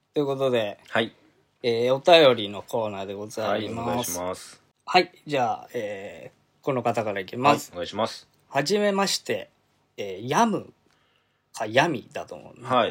ということで、 はい。 お便りのコーナーでございます。 お願いします。 はい、じゃあ、この方からいきはい、 ます。 お願いします。 はじめまして、ヤムかヤミだと思う、ね。 はい。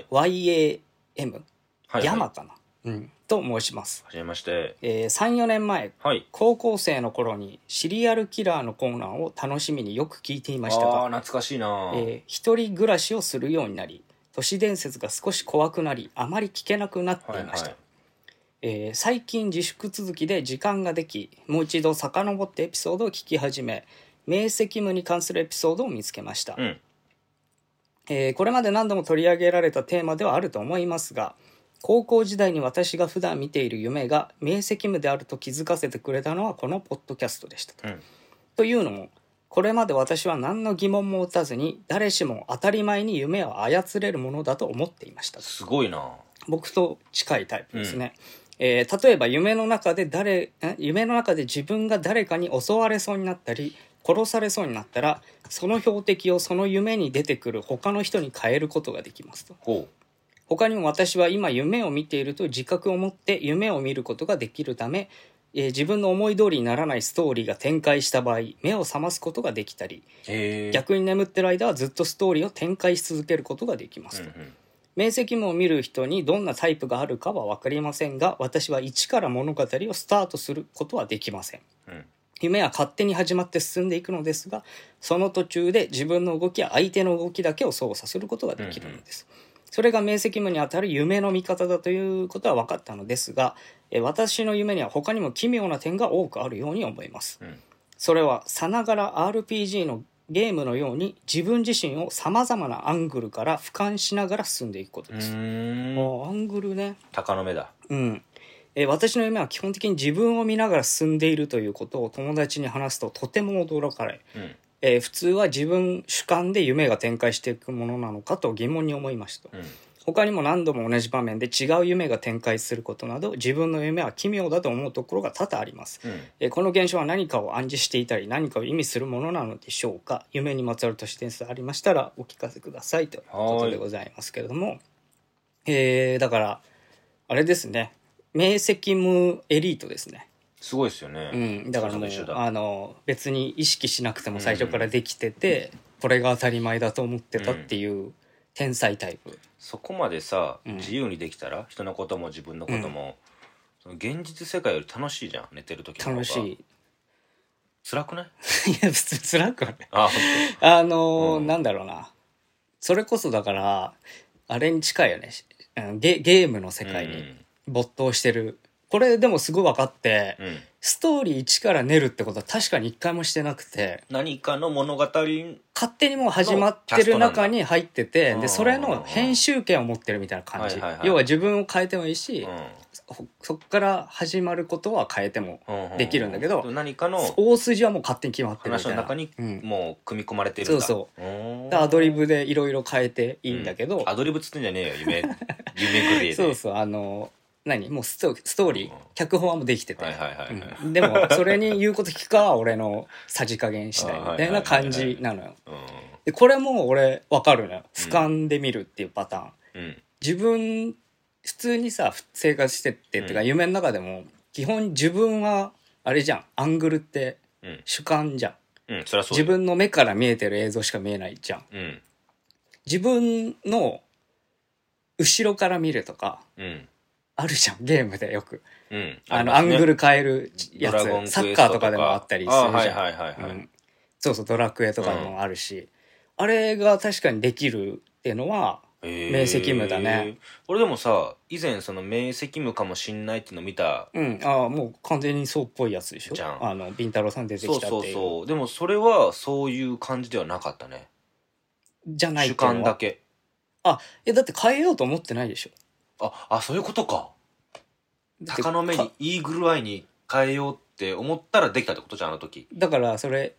YAM、 はい、 ヤマかな、と申します。 はじめまして。 3、4年前、 はい。 高校生の頃にシリアルキラーのコーナーを楽しみによく聞いていましたが、 懐かしいな。 一人暮らしをするようになり、都市伝説が少し怖くなり、あまり聞けなくなっていました。最近自粛続きで時間ができ、もう一度遡ってエピソードを聞き始め、明晰夢に関するエピソードを見つけました。これまで何度も取り上げられたテーマではあると思いますが、高校時代に私が普段見ている夢が明晰夢であると気づかせてくれたのはこのポッドキャストでした。というのも、これまで私は何の疑問も持たずに誰しも当たり前に夢を操れるものだと思っていました。 すごいな。 僕と近いタイプですね。例えば夢の中で自分が誰かに襲われそうになったり殺されそうになったら、その標的をその夢に出てくる他の人に変えることができますと。他にも私は今夢を見ていると自覚を持って夢を見ることができるため、自分の思い通りにならないストーリーが展開した場合目を覚ますことができたり、逆に眠ってる間はずっとストーリーを展開し続けることができますと。明晰夢を見る人にどんなタイプがあるかは分かりませんが、私は一から物語をスタートすることはできません。夢は勝手に始まって進んでいくのですが、その途中で自分の動きや相手の動きだけを操作することができるのです。それが明晰夢にあたる夢の見方だということは分かったのですが、私の夢には他にも奇妙な点が多くあるように思います。それはさながら RPG のゲームのように自分自身をさまざまなアングルから俯瞰しながら進んでいくことです。アングルね。 鷹の目だ。 私の夢は基本的に自分を見ながら進んでいるということを友達に話すととても驚かれ、普通は自分主観で夢が展開していくものなのかと疑問に思いました。他にも何度も同じ場面で違う夢が展開することなど、自分の夢は奇妙だと思うところが多々あります。この現象は何かを暗示していたり何かを意味するものなのでしょうか。夢にまつわる都市伝説ありましたらお聞かせくださいということでございますけれども、だからあれですね、明晰夢エリートですね。 すごいですよね。 だからもう別に意識しなくても最初からできてて、これが当たり前だと思ってたっていう天才タイプ。 そこまでさ、自由にできたら人のことも自分のことも、その現実世界より楽しいじゃん。寝てる時の方が楽しい。 辛くない？ いや別に辛くはない。なんだろうな、それこそだからあれに近いよね。ゲームの世界に没頭してる。これでもすごい分かって、ストーリー1から練るってことは確かに一回もしてなくて、 何かの物語勝手にもう始まってる中に入ってて、でそれの編集権を持ってるみたいな感じ。要は自分を変えてもいいし、そっから始まることは変えてもできるんだけど、 何かの大筋はもう勝手に決まってるみたいな。 話の中にもう組み込まれてるんだ。 そうアドリブでいろいろ変えていいんだけど、 アドリブつってんじゃねえよ。夢グレーで。 そうもうストーリー、脚本はもうできてて、でもそれに言うこと聞くかは俺のさじ加減次第みたいな感じなのよ。でこれも俺分かるのよ。俯瞰で見るっていうパターン。自分普通にさ生活してっていうか、夢の中でも基本自分はあれじゃん、アングルって主観じゃん。自分の目から見えてる映像しか見えないじゃん。自分の後ろから見るとか、あるじゃん、ゲームでよく。アングル変えるやつ、サッカーとかでもあったりするじゃん。そうそう、ドラクエとかでもあるし、あれが確かにできるっていうのは明晰夢だね。 俺でもさ、以前その明晰夢かもしんないっていうの見た。 もう完全にそうっぽいやつでしょ。ビンタロウさん出てきたっていう。 そうでもそれはそういう感じではなかったね。 じゃないって主観だけ。 だって変えようと思ってないでしょ。 そういうことか。鷹の目にイーグルアイに変えようって思ったらできたってことじゃん、あの時。 だからそれ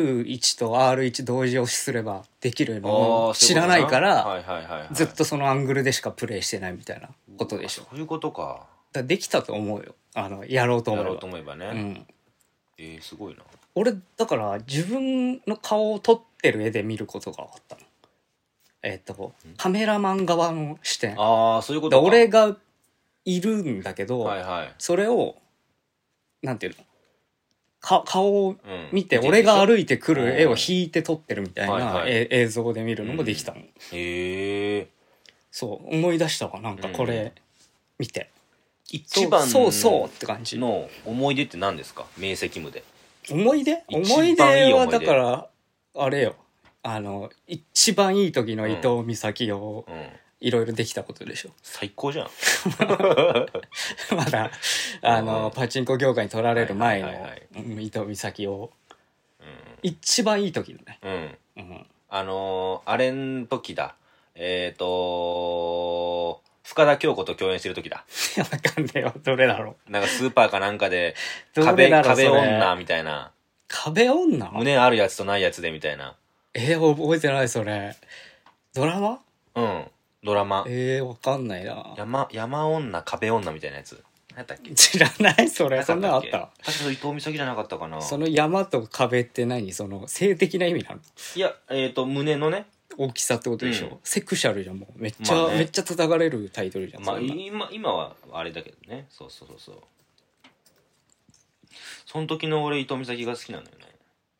L1 と R1 同時押しすればできるのを知らないから、ずっとそのアングルでしかプレイしてないみたいなことでしょ。 そういうことか。 できたと思うよ。やろうと思えばね。すごいな。 俺だから自分の顔を撮ってる絵で見ることがあったの。カメラマン側の視点。 そういうことか。 俺がいるんだけど、 はいはい。 それをなんていうの顔を見て、 うん俺が歩いてくうんる絵を引いて撮ってるみたいな、 はいはい映像で見るのもできたの、 へえ。 そう思い出したわ、なんかこれ見て、 一番そうって感じの思い出って何ですか？明晰夢で。 思い出一番思いいい思い出出はだからあれよ、一番いい時の伊藤美咲をうん。 いろいろできたことでしょ。 最高じゃん。 まだうんパチンコ業界に取られる前のはいはいはい伊藤美咲を一番いい時のね、 うん。 うん、 あれん時だ。深田恭子と共演してる時だ。 いやわかんねえよ、どれだろなんかスーパーかなんかで、 どれだろ壁それ女みたいな。 う、壁女胸あるやつとないやつでみたいな。 覚えてないそれ、ドラマうん。ドラマ。 わかんないな、 山女、壁女みたいなやつ。何やったっけ？ 知らないそれ、そんなのあった確か伊藤美咲じゃなかったかな。 その山と壁って何、その性的な意味なの？ いや、胸のね。 大きさってことでしょ、 うんセクシャルじゃん、もうめっちゃ、 まあねめっちゃ叩かれるタイトルじゃん、 まあそんな今はあれだけどね。そう。その時の俺伊藤美咲が好きなんだよね。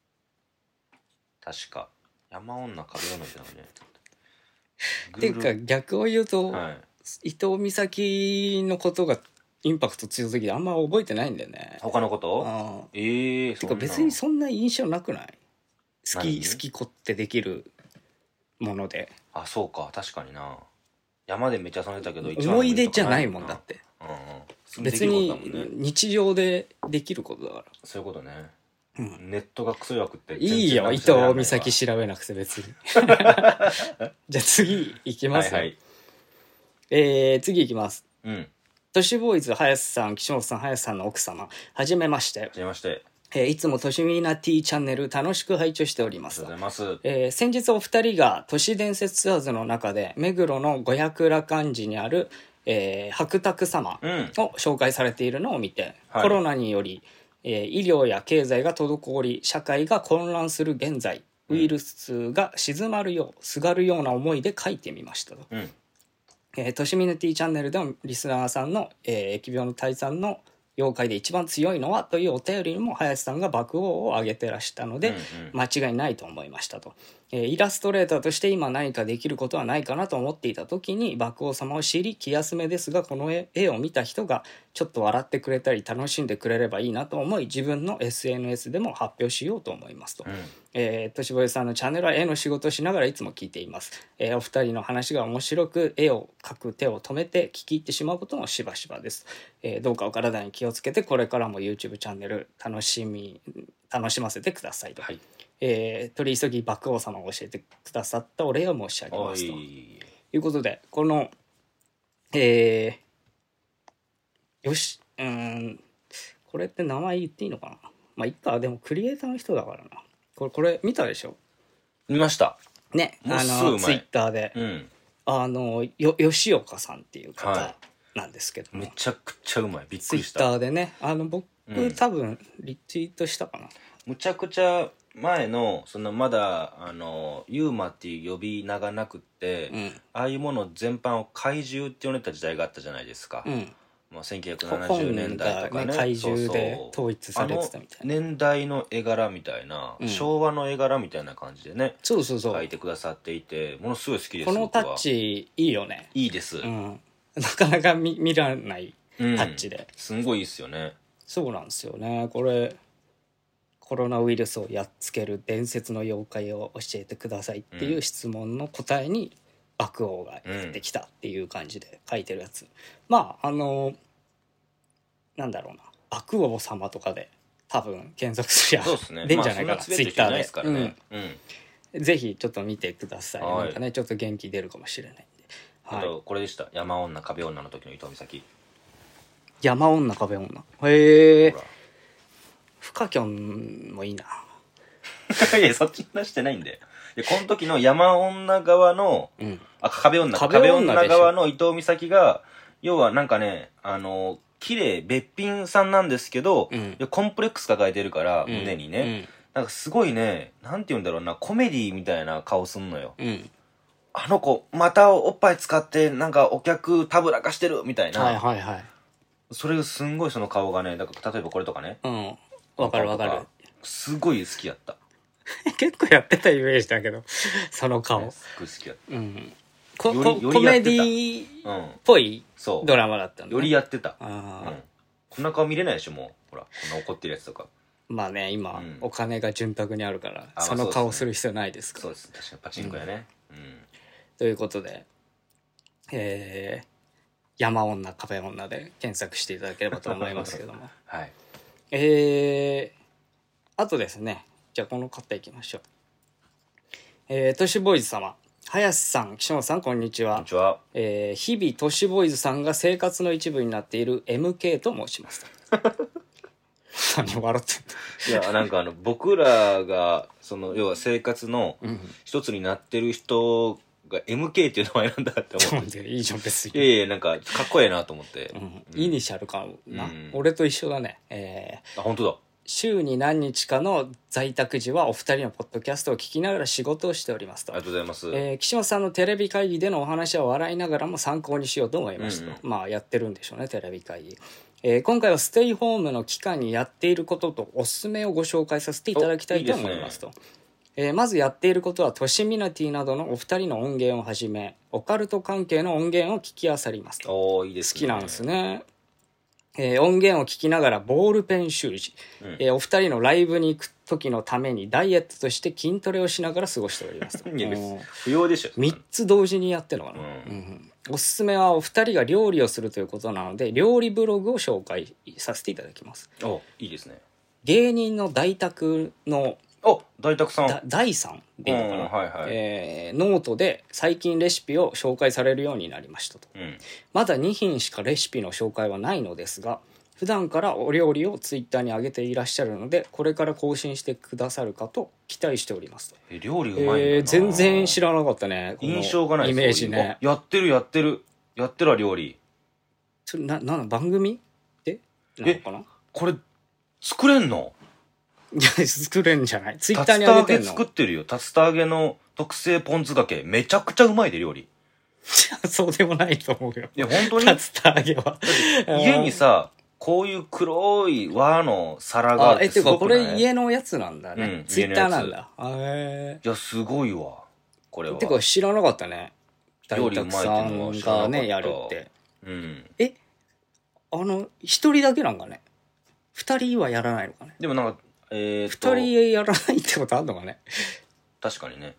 確か。山女、壁女ってなんかね。 っていうか逆を言うと、 はい。 伊藤美咲のことがインパクト強すぎてあんま覚えてないんだよね。 他のことああ、 ええてか別にそんな印象なくない？好何き子ってできるものであ、そうか。確かにな。山でめっちゃ遊んでたけど、一番の思い出じゃないもんだって。 うん。 別に出来事だもんね日常でできることだから。 そういうことね。 うんネットがクソ弱くっていいよ、伊藤美咲調べなくて別に。じゃあ次いきますよ。 はいはい。 次いきます。 うん。 都市ボーイズ林さん、岸本さん、林さんの奥様、はじめまして。 はじめまして。 いつもとしみな T チャンネル楽しく拝聴しておりますありがとうございます。 先日お二人が都市伝説ツアーズの中で目黒の五百羅漢寺にある、白沢様を紹介されているのを見て、 はいコロナにより、医療や経済が滞り社会が混乱する現在、ウイルスが静まるようすがるような思いで書いてみましたと。としみな T チャンネルでもリスナーさんの、疫病の退散の妖怪で一番強いのはというお便りにも林さんが爆王を挙げてらしたので、間違いないと思いましたと。イラストレーターとして今何かできることはないかなと思っていた時に爆王様を知り、気休めですがこの絵を見た人がちょっと笑ってくれたり楽しんでくれればいいなと思い、自分の SNS でも発表しようと思いますと。としぼえさんのチャンネルは絵の仕事をしながらいつも聞いています。お二人の話が面白く、絵を描く手を止めて聞き入ってしまうこともしばしばです。どうかお体に気をつけてこれからも YouTube チャンネル楽しませてくださいと。取り急ぎ爆王様を教えてくださったお礼を申し上げますということで、このこれって名前言っていいのかな。まあいっか、でもクリエイターの人だからな。これ見たでしょ？ 見ましたね。 もうすぐ前ツイッターで、吉岡さんっていう方なんですけども、 めちゃくちゃうまい。びっくツイッりした。 ターでね、僕、多分リツイートしたかな。 むちゃくちゃ前のそのまだユーマっていう呼び名がなくって、ああいうもの全般を怪獣って呼んでた時代があったじゃないですか。まあ、1970年代とかね、 怪獣で統一されてたみたいな、 年代の絵柄みたいな、昭和の絵柄みたいな感じでね、 そう描いてくださっていて、ものすごい好きです。 このタッチいいよね。 いいです、 なかなか見らないタッチで、 すんごいいいですよね。 そうなんですよね。これコロナウイルスをやっつける伝説の妖怪を教えてくださいっていう質問の答えに爆王がやってきたっていう感じで書いてるやつ、まあなんだろうな、爆王様とかで多分検索すりゃ出んじゃないかな、ツイッターで。ぜひちょっと見てください。なんかね、ちょっと元気出るかもしれないんで。 あとこれでした。山女壁女の時の伊藤美咲。 山女壁女、へえ。フカキョンもいいな。 いや、そっちに出してないんで。この時の山女側の、壁女側の伊藤美咲が、要はなんかね、綺麗べっぴんさんなんですけど、コンプレックス抱えてるから、胸にね、なんかすごいね、なんて言うんだろうな、コメディみたいな顔すんのよ。 あの子またおっぱい使ってなんかお客たぶらかしてるみたいな、 はいはいはい。 それがすんごいその顔がね、だから例えばこれとかね、 うん。わかるわかる。 すごい好きやった。 結構やってたイメージだけど、その顔。 すっごい好きやっうん。 よりコメディっぽいそうドラマだったんだ、 た。よりやってた。 あ、 こんな顔見れないでしょ、もう。ほら、こんな怒ってるやつとか。 まあね、今、お金が潤沢にあるから、 あその顔する必要ないですから。 そうです。確かにパチンコやね。 ということで、山女、壁女で検索していただければと思いますけども。 はい。 あとですね、じゃあこの方いきましょう。都市ボーイズ様。林さん、岸本さん、こんにちは。 こんにちは。 日々、都市ボーイズさんが生活の一部になっている MK と申します。何笑ってんのいや、なんか僕らが、要は生活の一つになってる人が MK っていう名前なんだって思って。 いいじゃん、別に。 いやなんか、かっこええなと思って。 イニシャルかな。俺と一緒だね。 あ、本当だ。 週に何日かの在宅時はお二人のポッドキャストを聞きながら仕事をしておりますと。 ありがとうございます。 岸本さんのテレビ会議でのお話は笑いながらも参考にしようと思いますと。まあやってるんでしょうね、テレビ会議。今回はステイホームの期間にやっていることとおすすめをご紹介させていただきたいと思いますと。まずやっていることは都市ミナティなどのお二人の音源をはじめオカルト関係の音源を聞き漁りますと。 いいですね。 好きなんですね。音源を聞きながらボールペン習字、お二人のライブに行く時のためにダイエットとして筋トレをしながら過ごしておりますと。 いや不要でしょ。 3つ同時にやってるのかな、おすすめはお二人が料理をするということなので料理ブログを紹介させていただきます。 いいですね。 芸人の大宅の大沢さん大さんでいいのかな、 はいはい、 ノートで最近レシピを紹介されるようになりましたと、まだ2品しかレシピの紹介はないのですが普段からお料理をツイッターに上げていらっしゃるのでこれから更新してくださるかと期待しておりますと。 料理うまいんだな、 全然知らなかったね。 印象がないイメージね。 やってるわ料理。 それなん番組でなのかな。 これ作れんの？ いや作れんじゃない。ツイッターに上げてんの。 竜田揚げ作ってるよ。竜田揚げの特製ポン酢がけめちゃくちゃうまいで料理。 そうでもないと思うよ。 いや本当に。 竜田揚げは家にさこういう黒い和の皿があってすごくない？ てかこれ家のやつなんだね、ツイッターなんだ。 いやすごいわこれは。 てか知らなかったね。 料理うまいっていうのは知らなかった。 ねやるって。一人だけなんかね。二人はやらないのかね。 でもなんか二人やらないってことあるのかね。 確かにね。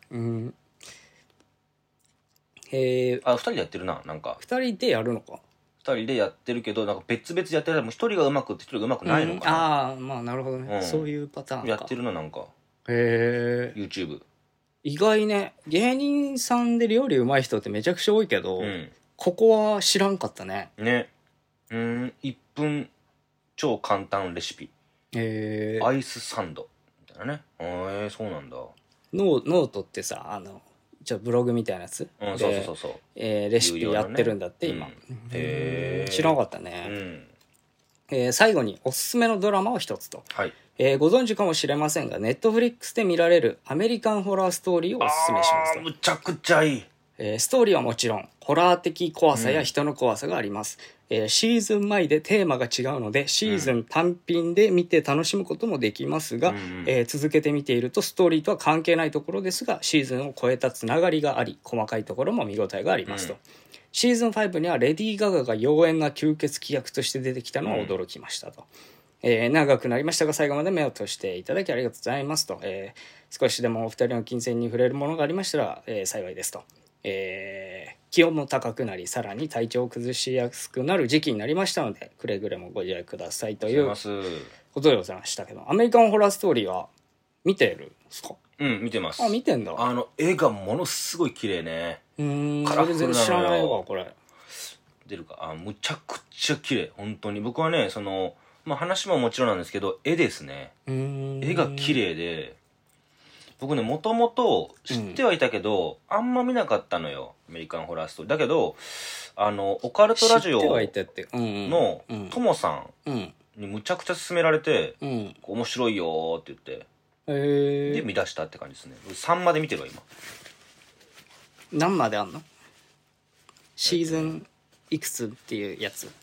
二人でやってるな。なんか二人でやるのか。 二人でやってるけどなんか別々でやってる。も一人がうまくって一人がうまくないのかな。 まあなるほどね、そういうパターンか。 やってるななんか。YouTube。 意外ね。芸人さんで料理うまい人ってめちゃくちゃ多いけど、ここは知らんかったね。 ね。1分超簡単レシピ。アイスサンドみたいなね。そうなんだ。 ノートってさブログみたいなやつ、 そう、 レシピやってるんだって、今。知らなかったね。最後におすすめのドラマを一つと、ご存知かもしれませんがネットフリックスで見られるアメリカンホラーストーリーをおすすめしますと。 むちゃくちゃいい。 ストーリーはもちろんホラー的怖さや人の怖さがあります、シーズン前でテーマが違うのでシーズン単品で見て楽しむこともできますが、続けて見ているとストーリーとは関係ないところですがシーズンを超えたつながりがあり細かいところも見応えがありますと、シーズン5にはレディー・ガガが妖艶な吸血鬼役として出てきたのは驚きましたと、長くなりましたが最後まで目を通していただきありがとうございますと、少しでもお二人の金銭に触れるものがありましたら、幸いですと。気温も高くなりさらに体調を崩しやすくなる時期になりましたのでくれぐれもご自愛くださいということでございましたけど、アメリカンホラーストーリーは見てるんですか？ 見てます。 見てんだ。 絵がものすごい綺麗ね。 カラフルなのよ。全然知らないわこれ。 出るか。むちゃくちゃ綺麗本当に。僕はね話ももちろんなんですけど絵ですね。絵が綺麗で僕ねもともと知ってはいたけど、あんま見なかったのよアメリカンホラーストーリーだけどオカルトラジオのトモさんにむちゃくちゃ勧められて、面白いよって言って、で見出したって感じですね。3まで見てるわ今。 何まであんの？シーズンいくつっていうやつ。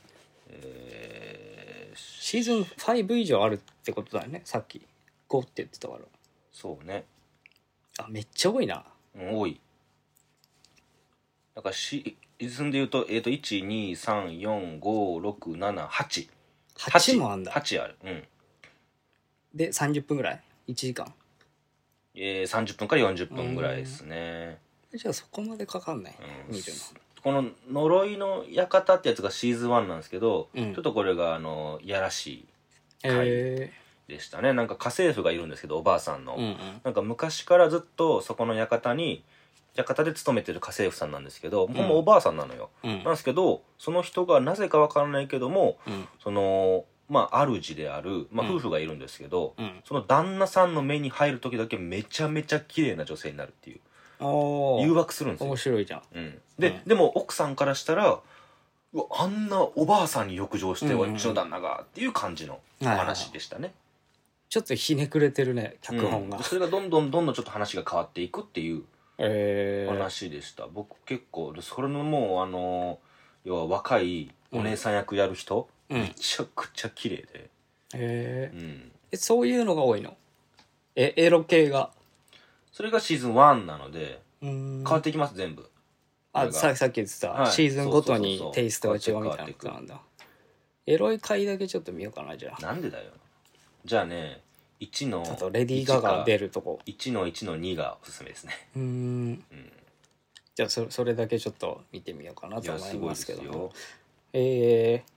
シーズン5以上あるってことだよね。さっき5って言ってたから。 そうね。 あ、めっちゃ多いな。 多い。だからシーズンで言うと、1、2、3、4、5、6、7、8。 8もあんだ。 8ある。うん。 で、30分ぐらい ?1 時間。 30分から40分ぐらいですね。 じゃあそこまでかかんない、見るの。 この呪いの館ってやつがシーズン1なんですけど、 うん、 ちょっとこれがいやらしい回でしたね。なんか家政婦がいるんですけど、おばあさんの、 うんうん、 なんか昔からずっとそこの館で勤めてる家政婦さんなんですけど、ほんまおばあさんなのよ、 うん、 なんですけど、その人がなぜかわからないけども、 うん、 そのまあ主である、まあ、夫婦がいるんですけど、 うん、 その旦那さんの目に入る時だけめちゃめちゃ綺麗な女性になるっていう、誘惑するんですよ。 面白いじゃん。 でも奥さんからしたら、うわ、あんなおばあさんに浴場してうちの旦那がっていう感じのお話でしたね。 ちょっとひねくれてるね、脚本が。 それがどんどんちょっと話が変わっていくっていう話でした。僕結構それのもう要は若いお姉さん役やる人、めちゃくちゃ綺麗で、 そういうのが多いの？エロ系が。 それがシーズン1なので変わっていきます、全部。 さっき言ってた、シーズンごとにテイストが違うみたいなことなんだ。エロい回だけちょっと見ようかな、じゃあ。 なんでだよ。じゃあね、1のあとレディー・ガガ出るとこ、 1の1の2がおすすめですね。 じゃあそれだけちょっと見てみようかなと思いますけども。じゃ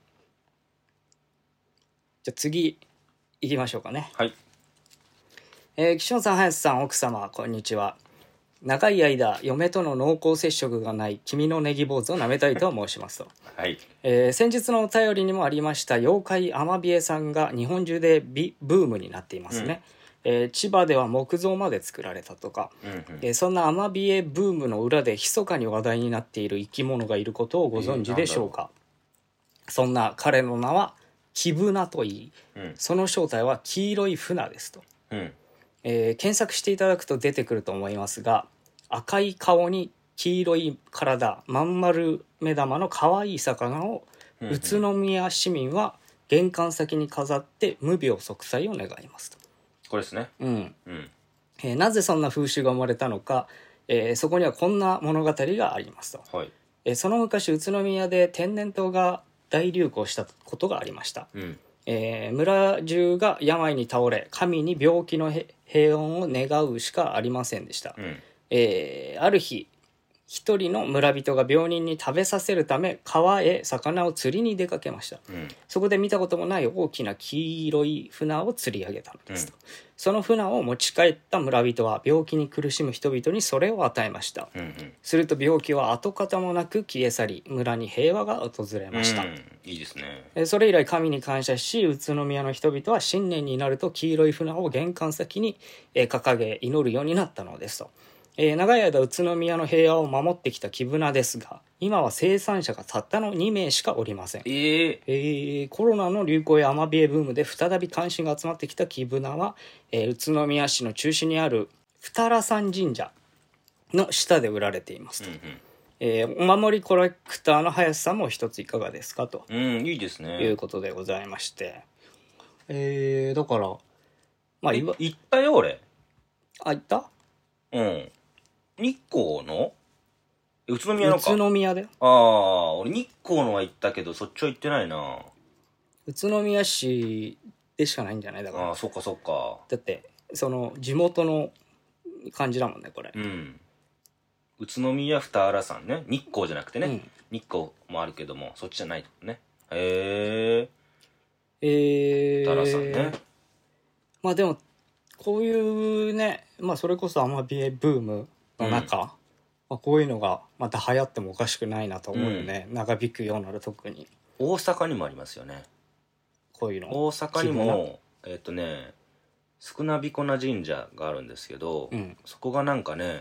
あ次行きましょうかね。 はい。 岸本さん、林さん、奥様、こんにちは。長い間嫁との濃厚接触がない君のネギ坊主をなめたいと申しますと、 はい。 先日のお便りにもありました妖怪アマビエさんが日本中でブームになっていますね。千葉では木像まで作られたとか、そんなアマビエブームの裏で密かに話題になっている生き物がいることをご存知でしょうか。そんな彼の名はキブナといい、その正体は黄色い船ですと、検索していただくと出てくると思いますが、赤い顔に黄色い体、まん丸目玉の可愛い魚を宇都宮市民は玄関先に飾って無病息災を願いますと。 これですね。 なぜそんな風習が生まれたのか、そこにはこんな物語がありますと、 はい。 その昔宇都宮で天然痘が大流行したことがありました。村中が病に倒れ、神に病気の平穏を願うしかありませんでした。ある日一人の村人が病人に食べさせるため川へ魚を釣りに出かけました。そこで見たこともない大きな黄色い船を釣り上げたのですと。その船を持ち帰った村人は病気に苦しむ人々にそれを与えました。すると病気は跡形もなく消え去り、村に平和が訪れました。 いいですね。 それ以来神に感謝し、宇都宮の人々は新年になると黄色い船を玄関先に掲げ祈るようになったのですと。長い間宇都宮の平和を守ってきたキブナですが、今は生産者がたったの2名しかおりません。コロナの流行やアマビエブームで再び関心が集まってきたキブナは、宇都宮市の中心にある二良山神社の下で売られていますと。お守りコレクターの林さんも一ついかがですかと、 いいですね。 いうことでございまして、だからまあ行ったよ俺。 行った？ 日光の宇都宮のか。 宇都宮で。 俺日光のは行ったけどそっちは行ってないな。 宇都宮市でしかないんじゃない？だからそっかそっか。 だってその地元の感じだもんねこれ。 宇都宮二良山ね、日光じゃなくてね、日光もあるけどもそっちじゃないね。二良山ね。 まあでもこういうね、まあそれこそアマビエブームの中、まあ、こういうのがまた流行ってもおかしくないなと思うよね、長引くようなら特に。 大阪にもありますよね、 こういうの。 大阪にもスクナビコナ神社があるんですけど、そこがなんかね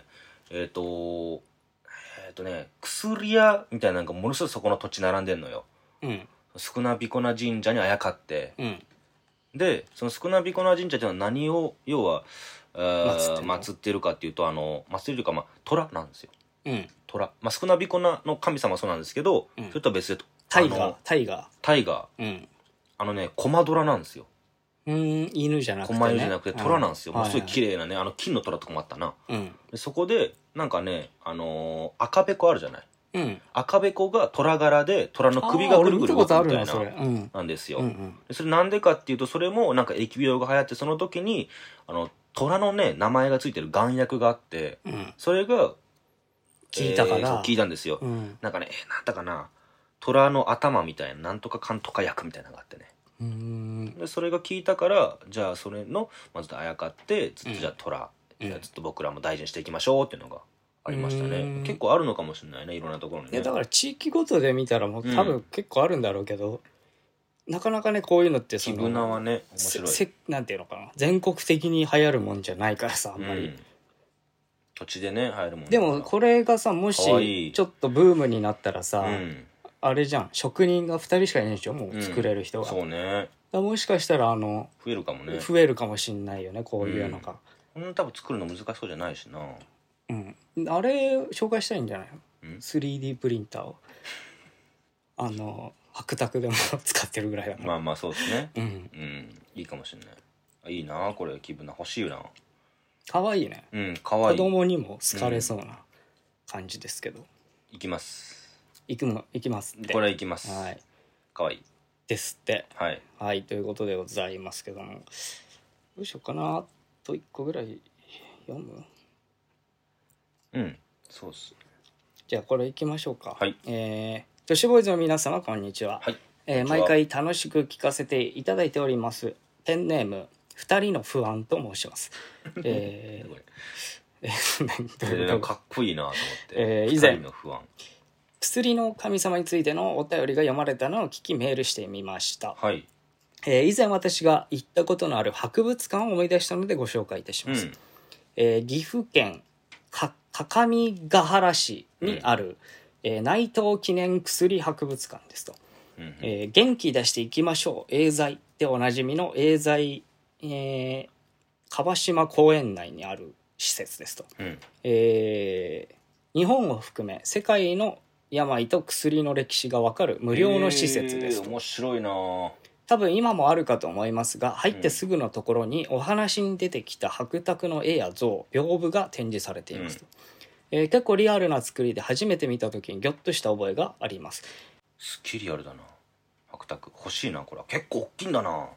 薬屋みたいなのがものすごいそこの土地並んでんのよ、スクナビコナ神社にあやかって、でそのスクナビコナ神社っていうのは何を要は祀ってるかっていうと祀ってるというか、まあ、虎なんですよ。 うん虎、まあ、スクナビコナの神様はそうなんですけど、 うんそれとは別でタイガータイガタイガーーコマ虎なんですよ。 犬じゃなくてね、 コマ犬じゃなくて虎なんですよ、もうすごいはい綺麗なね金の虎とかもあったな。 はいでそこでなんかね赤べこあるじゃない。 うん赤べこが虎柄で虎の首がぐるぐる動くみたいそれ、 ななんですよ、 うんでそれなんでかっていうと、それもなんか疫病が流行って、その時に虎のね名前がついてる丸薬があって、 うんそれが聞いたから、 そう聞いたんですよ、 うんなんかねなんだかな、虎の頭みたいななんとかかんとか薬みたいなのがあってね、でそれが聞いたから、じゃあそれのまずあやかってずっとじゃあ虎、ずっと僕らも大事にしていきましょうっていうのがありましたね。結構あるのかもしれないね、いろんなところにね。 いやだから地域ごとで見たらもう多分結構あるんだろうけど、なかなかねこういうのってキブナはね面白い、 なんていうのかな、全国的に流行るもんじゃないからさ、あんまり、 土地でね流行るもんでもこれがさ、もしちょっとブームになったらさ、あれじゃん、職人が2人しかいないでしょ、もう作れる人が、 そうね、 もしかしたら増えるかもね、 増えるかもしんないよね、こういうのが、 多分作るの難しそうじゃないしな。 あれ紹介したいんじゃないの、3D プリンターを白卓でも使ってるぐらいだから。 まあまあそうですね、いいかもしれない。いいなこれ、気分な欲しいな。 かわいいね、 かわいい。 子供にも好かれそうな感じですけど、 いきますいきますって、 これはいきます。 はい、 かわいいですって。 はいはい、ということでございますけども、どうしようかな、あと1個ぐらい読む。 そうっす。 じゃあこれいきましょうか。 はい。 女子ボーイズの皆様こんにちは。 はい。 毎回楽しく聞かせていただいております。ペンネーム2人の不安と申します。 かっこいいなと思って。 以前 2人の不安、 薬の神様についてのお便りが読まれたのを聞きメールしてみました。 はい。 以前私が行ったことのある博物館を思い出したのでご紹介いたします。岐阜県各務原市にある、内藤記念薬博物館ですと、元気出していきましょうエーザイでおなじみのエーザイ、川島公園内にある施設ですと、日本を含め世界の病と薬の歴史がわかる無料の施設ですと。 面白いな。 多分今もあるかと思いますが、入ってすぐのところにお話に出てきた白卓の絵や像、屏風が展示されていますと、結構リアルな作りで初めて見た時にギョッとした覚えがあります。 すっげえリアルだな。白卓欲しいな。これ結構大きいんだな。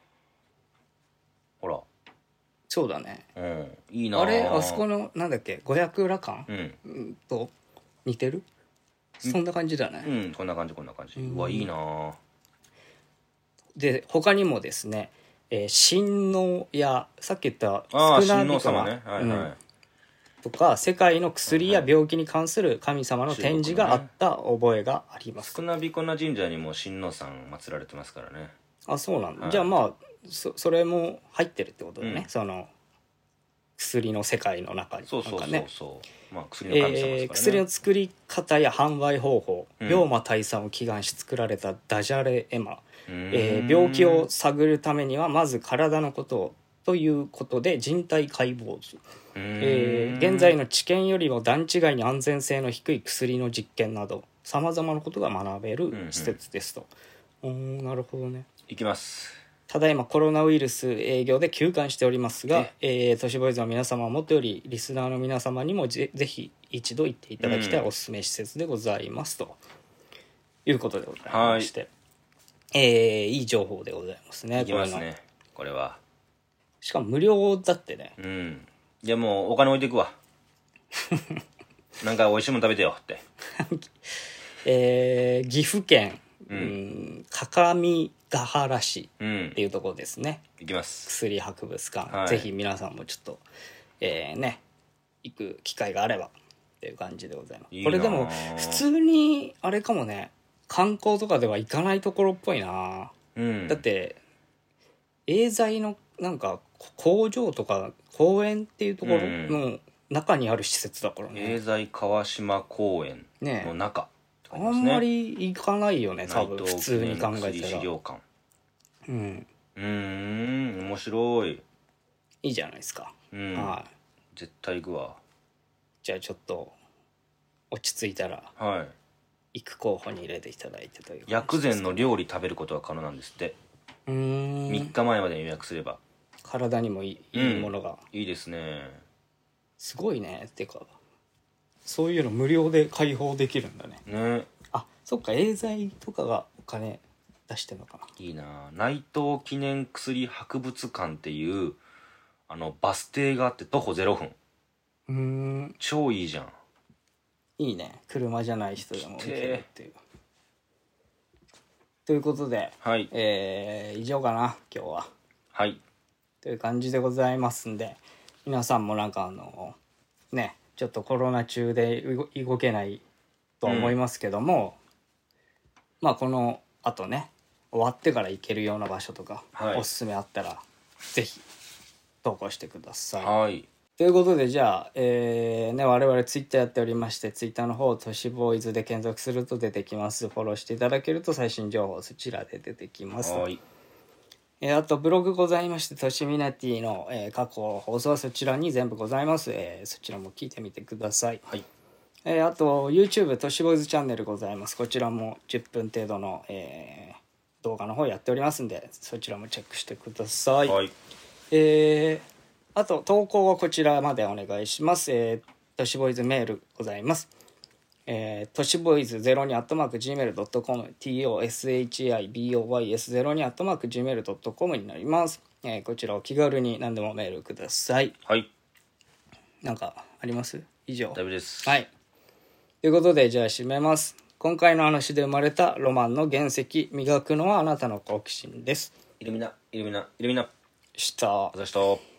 ほら、 そうだね、 いいな。 あれ、あそこのなんだっけ、五百羅漢、と似てる、そんな感じだね。 こんな感じこんな感じ。うわ、いいな。 で他にもですね、親王やさっき言った親少な王様ね、 とか世界の薬や病気に関する神様の展示があった覚えがあります。 少なびこな神社にも親王さん祀られてますからね。 あ、そうなんだ、じゃあまあそれも入ってるってことだね、その薬の世界の中に。 そう、まあ薬の神様ですからね。 薬の作り方や販売方法、病魔退散を祈願し作られたダジャレ絵馬、病気を探るためにはまず体のことをということで人体解剖図、現在の知見よりも段違いに安全性の低い薬の実験などさまざまなことが学べる施設ですと。なるほどね。 いきます。 ただいまコロナウイルス営業で休館しておりますが、都市ボーイズの皆様はもとよりリスナーの皆様にもぜひ一度行っていただきたいおすすめ施設でございますということでございまして、いい情報でございますね。 いきますね、これは。 しかも無料だってね。 いやもうお金置いていくわ。なんか美味しいもの食べてよって。 岐阜県、各務原市っていうところですね。 行きます。 薬博物館、ぜひ皆さんもちょっとね行く機会があればっていう感じでございます。これでも普通にあれかもね、観光とかでは行かないところっぽいな、だってエーザイのなんか工場とか公園っていうところの中にある施設だからね。 エーザイ川島公園の中、 あんまり行かないよね、多分普通に考えたら。 資料館。 面白い。 いいじゃないですか。はい。 絶対行くわ。 じゃあちょっと落ち着いたらはい行く候補に入れていただいてという薬膳の料理食べることは可能なんですって。3日前までに予約すれば体にもいいものが、 いいですね。 すごいね。ってかそういうの無料で開放できるんだね。 ね。 あ、そっか、エーザイとかがお金出してんのかな。 いいな。内藤記念薬博物館っていうバス停があって徒歩0分。超いいじゃん。 いいね。車じゃない人でも行けるっていう。ということで、 はい、 以上かな今日は。 はい。 という感じでございますんで、皆さんもなんかね、ちょっとコロナ中で動けないとは思いますけども、まあこのあとね終わってから行けるような場所とか、おすすめあったらぜひ投稿してください。 はい。 ということでじゃあ、我々ツイッターやっておりまして、ツイッターの方都市ボーイズで検索すると出てきます。フォローしていただけると最新情報そちらで出てきます。 はい。 あとブログございまして、都市ミナティの、過去放送はそちらに全部ございます。そちらも聞いてみてください。 はい。 あと YouTube 都市ボーイズチャンネルございます。こちらも10分程度の、動画の方やっておりますんで、そちらもチェックしてください。 はい。 あと投稿はこちらまでお願いします。都市ボーイズメールございます。都市ボーイズ02@gmail.com toshiboys02@gmail.com になります。こちらお気軽に何でもメールください。 はい。 なんかあります？以上。 大丈夫です。 はい。ということでじゃあ締めます。今回の話で生まれたロマンの原石、磨くのはあなたの好奇心です。 イルミナ。 した。 あざした。